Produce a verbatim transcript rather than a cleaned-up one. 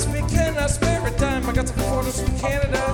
speak, can I spare a dime? I got some quarters from Canada.